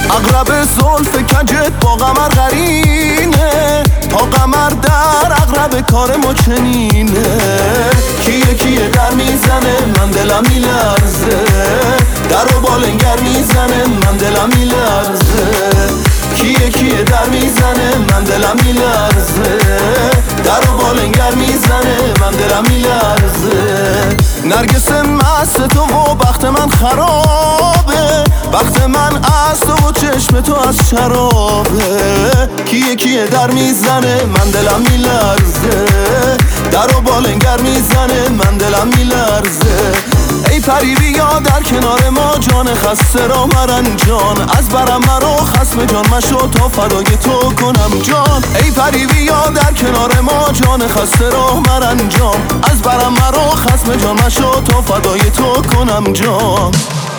اغرب زلف کجت با قمر قرینه، تا قمر در اغرب کار ما چنینه. کیه در میزنه من دلم میلرزه، در و بالنگر میزنه من دلم میلرزه. کیه در میزنه من دلم میلرزه، در و بالنگر میزنه من دلم میلرزه. نرگس مست تو و بخت من خرابه، بخت من از تو و چشم تو از شرابه. کیه در میزنه من دلم میلرزه، در و بالنگر میزنه من دلم میلرزه. ای پری بیا در کنار ما جان خسته را مرنجان، از برم مرا خصم جان مشو تا فدای تو کنم جان. ای پری بیا در کنار ما جان خسته را مرنجان، از برم مرا خصم جان مشو تا فدای تو کنم جان.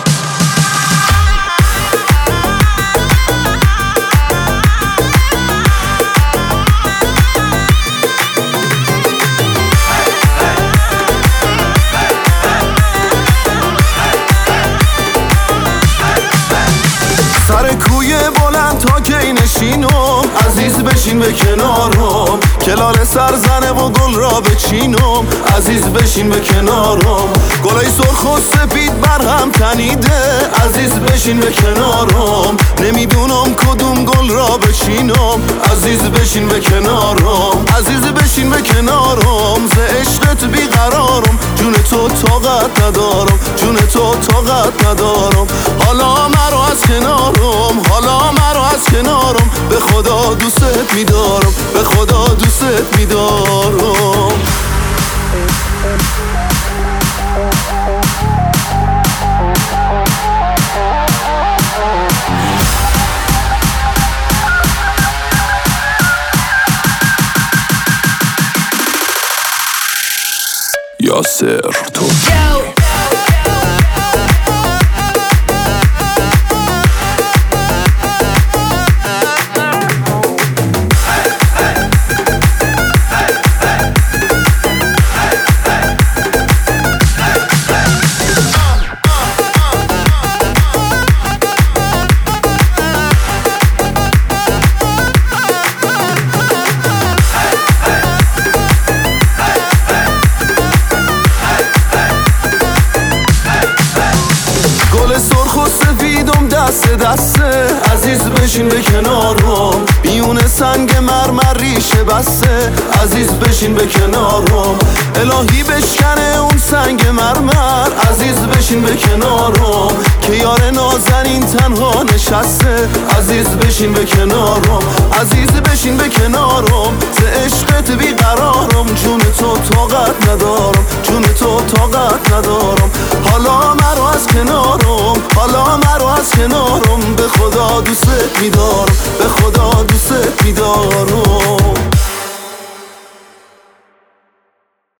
سر کوی بلند تا کی نشینم، عزیز بشین به کنارم. کلال سرزنه و گل را بچینم، عزیز بشین به کنارم. گلای سرخ و سپید برهم تنیده، عزیز بشین به کنارم. نمیدونم کدوم گل را بچینم، عزیز بشین به کنارم. عزیز بشین به کنارم، ز عشقت بیقرارم. جون تو طاقت ندارم، جون تو طاقت ندارم. حالا مرا از کنارم، حالا مرا از کنارم. به خدا دوست میدارم، به خدا دوست میدارم. یاسر تو سرخ و سفیدم دست دسته، عزیز بشین به کنارم. بیون سنگ مرمر ریشه بسته، عزیز بشین به کنارم. الهی بشکنه اون سنگ مرمر، عزیز بشین به کنارم. که یار نازنین تنها نشسته، عزیز بشین به کنارم. عزیز بشین به کنارم، ز عشقت بیقرارم. جون تو طاقت ندارم، جون تو طاقت ندارم. حالا مرا از کنارم، حالا مرا از کنارم. به خدا دوست میدارم.